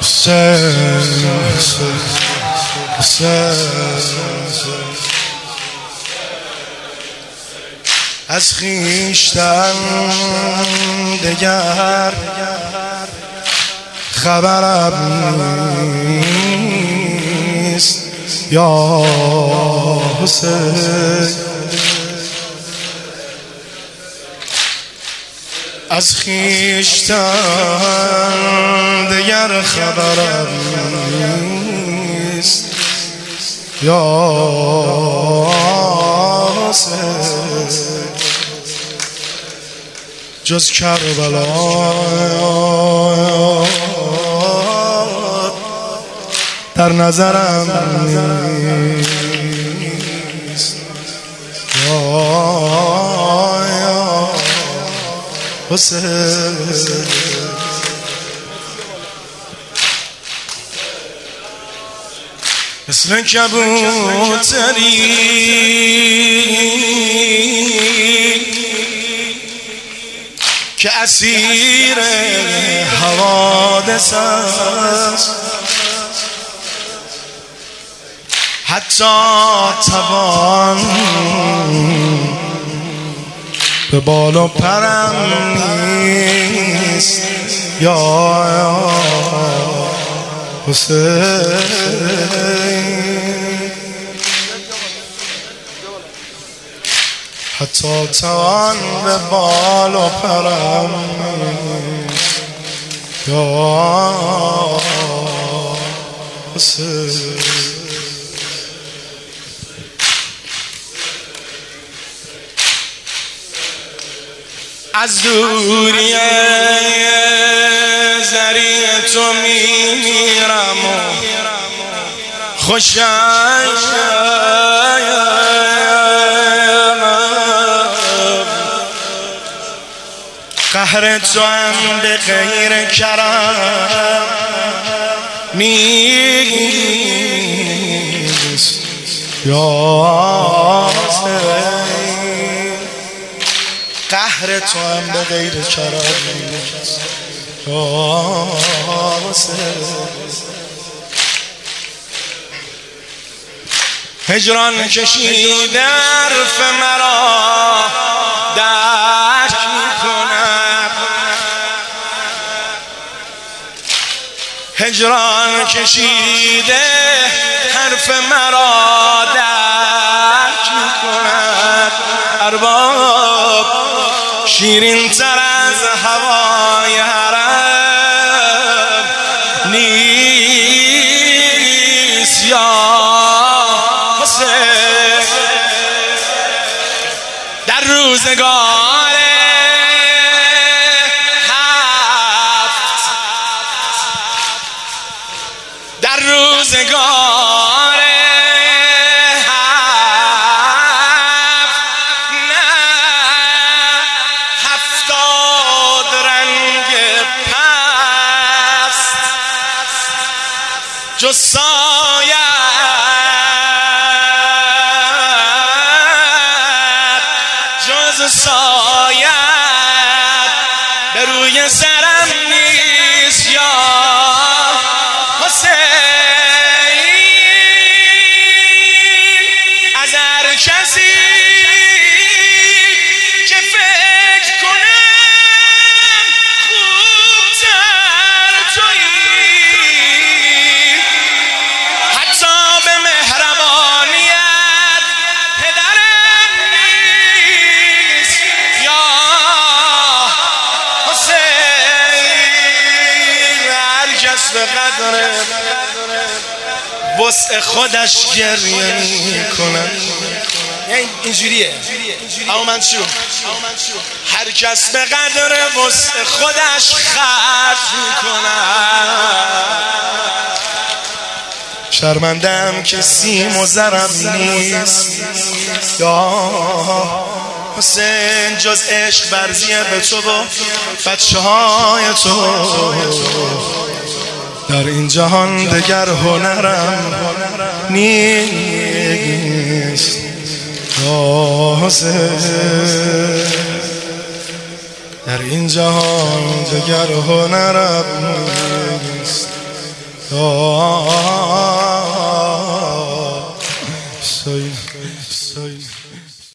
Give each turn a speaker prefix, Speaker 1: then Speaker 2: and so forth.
Speaker 1: از خویشتن دگر خبرم نیست یا حسین، از خویشتن دگر خبرم نیست یا حسین، جز کربلا در نظرم نیست یا حسین. مثل کبوتری که اسیر حوادث است، حتی توان به بال و پرم نیست یا حسین، حتی توان به بال و پرم نیست یا حسین. از دوری زری تو میمیرم و خوشم، قهر تو هم به غیر کرم نیست یا حسین، قهر تو هم به غیر کرم نیست یا حسین. هجران کشیده حرف مرا درک میکنم، هجران کشیده حرف مرا درک میکنم. ارباب شیرین تر از هوای حرم نیست یا حسین. در روزگار هفت، در روزگار هفت، نه 70 رنگ پست، جز سایه سایت به روی سرم نیست یا حسین. از هر کسی که فکر کنم خوبتر تویی، حتی به مهربانیت پدرم نیست یا حسین. هر کس به قدر وسع خودش گریه میکنه، یعنی اینجوریه اما من شو، هر کس به قدر وسع خودش خرج میکنه. شرمندم که سیم و زرم نیست یا حسین، جز عشق برزیه به تو و بچه های تو. در این جهان دگر هنرم نیست یا حسین، در این جهان دگر هنرم نیست سوی